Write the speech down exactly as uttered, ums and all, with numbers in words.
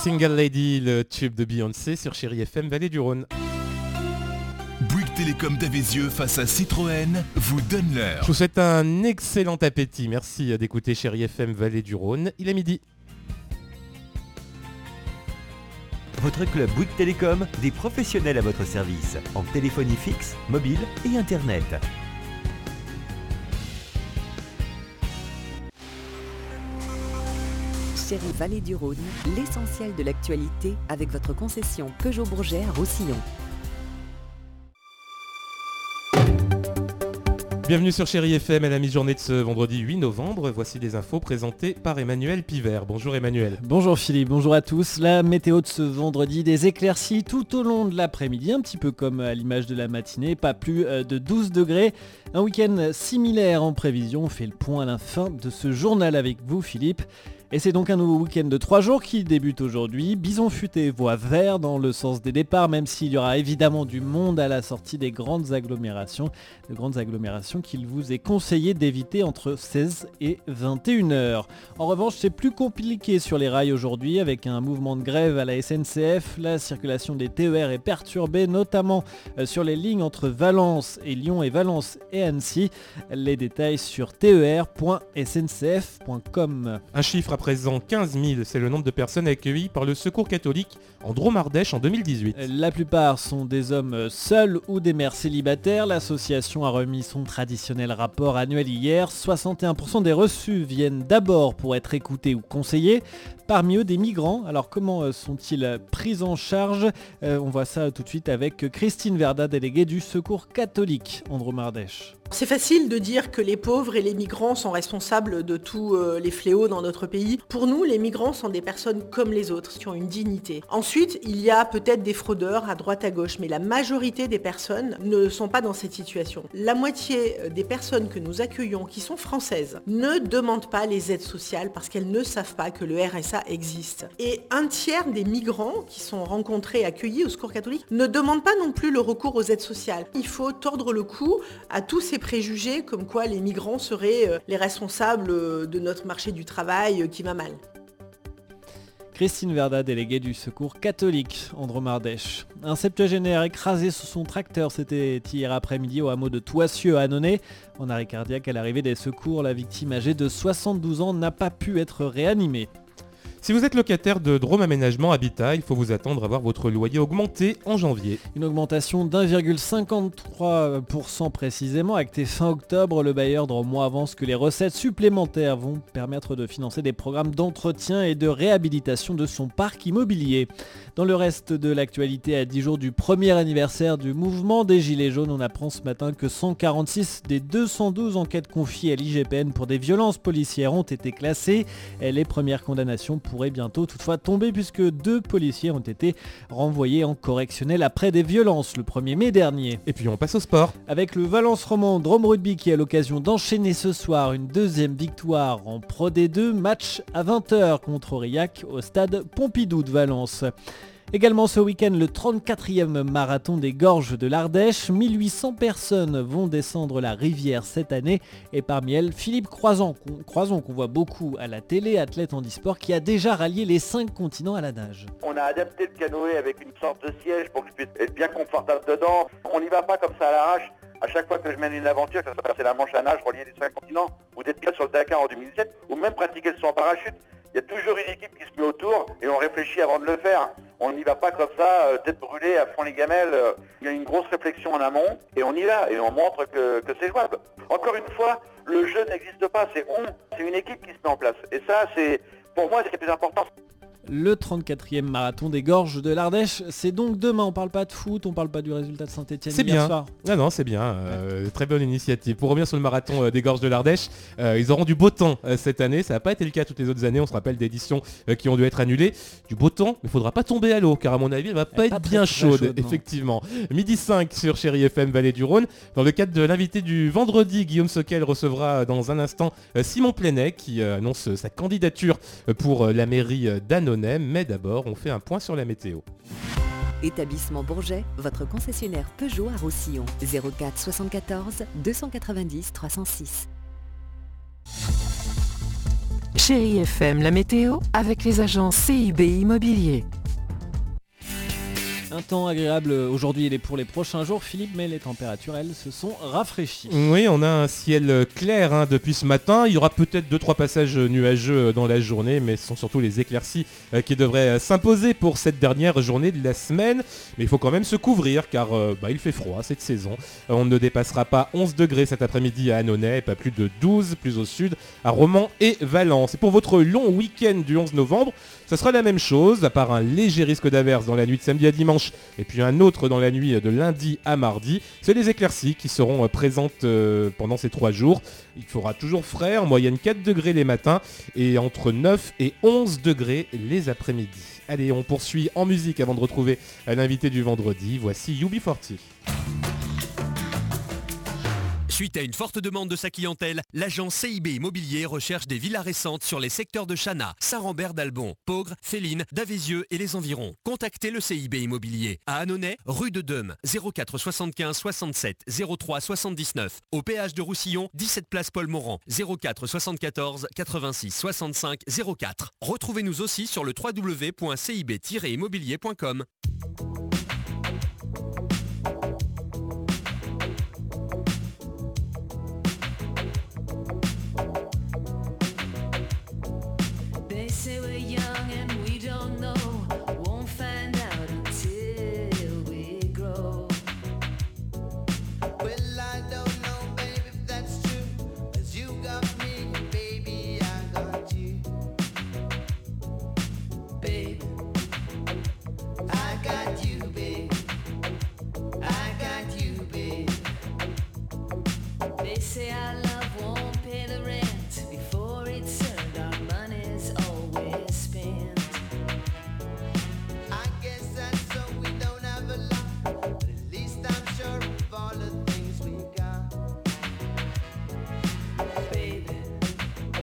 Single Lady, le tube de Beyoncé sur Chérie F M Vallée du Rhône. Bouygues Télécom d'Avézieux face à Citroën vous donne l'heure. Je vous souhaite un excellent appétit. Merci d'écouter Chérie F M Vallée du Rhône. Il est midi. Votre club Bouygues Télécom, des professionnels à votre service, en téléphonie fixe, mobile et internet. Chérie Vallée du Rhône, l'essentiel de l'actualité avec votre concession Peugeot Bourget à Roussillon. Bienvenue sur Chérie F M à la mi-journée de ce vendredi huit novembre. Voici des infos présentées par Emmanuel Pivert. Bonjour Emmanuel. Bonjour Philippe, bonjour à tous. La météo de ce vendredi, des éclaircies tout au long de l'après-midi, un petit peu comme à l'image de la matinée, pas plus de douze degrés. Un week-end similaire en prévision. On fait le point à la fin de ce journal avec vous Philippe. Et c'est donc un nouveau week-end de trois jours qui débute aujourd'hui. Bison futé voie vert dans le sens des départs, même s'il y aura évidemment du monde à la sortie des grandes agglomérations. De grandes agglomérations qu'il vous est conseillé d'éviter entre seize et vingt et une heures. En revanche, c'est plus compliqué sur les rails aujourd'hui avec un mouvement de grève à la S N C F. La circulation des T E R est perturbée, notamment sur les lignes entre Valence et Lyon et Valence et Annecy. Les détails sur t e r point s n c f point com. Un chiffre à présent quinze mille, c'est le nombre de personnes accueillies par le Secours catholique en Drôme-Ardèche en deux mille dix-huit. La plupart sont des hommes seuls ou des mères célibataires. L'association a remis son traditionnel rapport annuel hier. soixante et un pour cent des reçus viennent d'abord pour être écoutés ou conseillés. Parmi eux, des migrants. Alors comment sont-ils pris en charge ? euh, On voit ça tout de suite avec Christine Verda, déléguée du Secours catholique en Drôme-Ardèche. C'est facile de dire que les pauvres et les migrants sont responsables de tous euh, les fléaux dans notre pays. Pour nous, les migrants sont des personnes comme les autres, qui ont une dignité. Ensuite, il y a peut-être des fraudeurs à droite à gauche, mais la majorité des personnes ne sont pas dans cette situation. La moitié des personnes que nous accueillons, qui sont françaises, ne demandent pas les aides sociales parce qu'elles ne savent pas que le R S A existe. Et un tiers des migrants qui sont rencontrés et accueillis au Secours catholique ne demandent pas non plus le recours aux aides sociales. Il faut tordre le cou à tous ces préjugés comme quoi les migrants seraient les responsables de notre marché du travail qui va mal. Christine Verda, déléguée du Secours catholique en Drôme-Ardèche. Un septuagénaire écrasé sous son tracteur, c'était hier après-midi au hameau de Toissieux à Annonay. En arrêt cardiaque à l'arrivée des secours, la victime âgée de soixante-douze ans n'a pas pu être réanimée. Si vous êtes locataire de Drôme Aménagement Habitat, il faut vous attendre à voir votre loyer augmenter en janvier. Une augmentation d'un virgule cinquante-trois pour cent précisément, actée fin octobre. Le bailleur Drômois avance que les recettes supplémentaires vont permettre de financer des programmes d'entretien et de réhabilitation de son parc immobilier. Dans le reste de l'actualité, à dix jours du premier anniversaire du mouvement des Gilets jaunes, on apprend ce matin que cent quarante-six des deux cent douze enquêtes confiées à l'I G P N pour des violences policières ont été classées. Les premières condamnations pour pourrait bientôt toutefois tomber puisque deux policiers ont été renvoyés en correctionnel après des violences le premier mai dernier. Et puis on passe au sport. Avec le Valence Roman Drôme Rugby qui a l'occasion d'enchaîner ce soir une deuxième victoire en Pro D deux, match à vingt heures contre Aurillac au stade Pompidou de Valence. Également ce week-end, le trente-quatrième marathon des Gorges de l'Ardèche. mille huit cents personnes vont descendre la rivière cette année. Et parmi elles, Philippe Croison, Croison qu'on voit beaucoup à la télé, athlète handisport, qui a déjà rallié les cinq continents à la nage. On a adapté le canoë avec une sorte de siège pour que je puisse être bien confortable dedans. On n'y va pas comme ça à l'arrache. À chaque fois que je mène une aventure, que ce soit passer la Manche à nage, relier les cinq continents, ou d'être pilote sur le Dakar en deux mille sept, ou même pratiquer le saut en parachute, il y a toujours une équipe qui se met autour et on réfléchit avant de le faire. On n'y va pas comme ça, euh, tête brûlée, à fond les gamelles. Euh, il y a une grosse réflexion en amont et on y va et on montre que, que c'est jouable. Encore une fois, le jeu n'existe pas, c'est on, c'est une équipe qui se met en place. Et ça, c'est pour moi, c'est le plus important. Le trente-quatrième marathon des Gorges de l'Ardèche, c'est donc demain. On parle pas de foot, on parle pas du résultat de Saint-Etienne c'est hier bien. soir. Non, non, c'est bien. Euh, très bonne initiative. Pour revenir sur le marathon euh, des Gorges de l'Ardèche, euh, ils auront du beau temps euh, cette année. Ça n'a pas été le cas toutes les autres années. On se rappelle d'éditions euh, qui ont dû être annulées. Du beau temps, mais il ne faudra pas tomber à l'eau, car à mon avis, elle va pas elle être pas bien très, chaude, très chaude effectivement. Midi cinq sur Chérie F M Vallée du Rhône. Dans le cadre de l'invité du vendredi, Guillaume Soquel recevra dans un instant euh, Simon Plenet qui euh, annonce euh, sa candidature euh, pour euh, la mairie euh, d'Annonay. Mais d'abord, on fait un point sur la météo. Établissement Bourget, votre concessionnaire Peugeot à Roussillon. zéro quatre soixante-quatorze deux cent quatre-vingt-dix trois cent six. Chérie F M, la météo avec les agents C I B Immobilier. Un temps agréable aujourd'hui et pour les prochains jours, Philippe, mais les températures, elles, se sont rafraîchies. Oui, on a un ciel clair hein, depuis ce matin. Il y aura peut-être deux trois passages nuageux dans la journée, mais ce sont surtout les éclaircies euh, qui devraient s'imposer pour cette dernière journée de la semaine. Mais il faut quand même se couvrir car euh, bah, il fait froid cette saison. Euh, on ne dépassera pas onze degrés cet après-midi à Annonay, pas plus de douze plus au sud à Romans et Valence. Et pour votre long week-end du onze novembre, ça sera la même chose, à part un léger risque d'averse dans la nuit de samedi à dimanche et puis un autre dans la nuit de lundi à mardi. C'est les éclaircies qui seront présentes euh, pendant ces trois jours. Il fera toujours frais, en moyenne quatre degrés les matins et entre neuf et onze degrés les après-midi. Allez, on poursuit en musique avant de retrouver l'invité du vendredi. Voici U B quarante. Suite à une forte demande de sa clientèle, l'agent C I B Immobilier recherche des villas récentes sur les secteurs de Chana, Saint-Rambert d'Albon, Peaugres, Féline, Davézieux et les environs. Contactez le C I B Immobilier à Annonay, rue de Deume, zéro quatre soixante-quinze soixante-sept zéro trois soixante-dix-neuf. Au péage de Roussillon, dix-sept place Paul Morand, zéro quatre soixante-quatorze quatre-vingt-six soixante-cinq zéro quatre. Retrouvez-nous aussi sur le w w w point c i b tiret immobilier point com. Say our love won't pay the rent.